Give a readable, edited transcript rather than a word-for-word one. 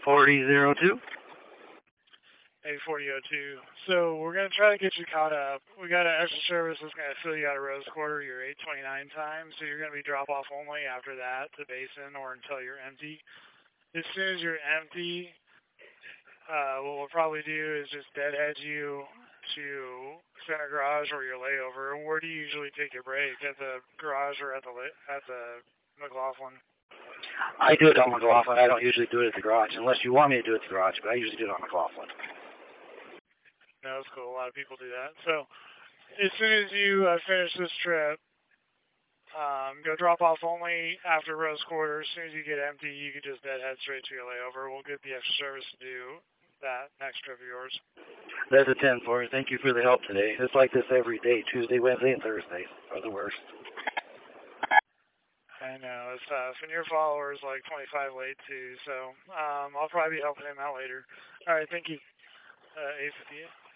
4002. A4002. So we're going to try to get you caught up. We got an extra service that's going to fill you out of Rose Quarter your 829 time, so you're going to be drop off only after that to Basin or until you're empty. As soon as you're empty, what we'll probably do is just deadhead you to Center Garage or your layover. Where do you usually take your break? At the garage or at the McLaughlin? I do it on McLaughlin. I don't usually do it at the garage, unless you want me to do it at the garage, but I usually do it on McLaughlin. No, that's cool. A lot of people do that. So as soon as you finish this trip, go drop off only after Rose Quarter. As soon as you get empty, you can just deadhead straight to your layover. We'll get the extra service to do that next trip of yours. That's a 10 for you. Thank you for the help today. It's like this every day, Tuesday, Wednesday, and Thursday are the worst. I know, it's tough. And your follower's like 25 late too, so I'll probably be helping him out later. All right, thank you. A58.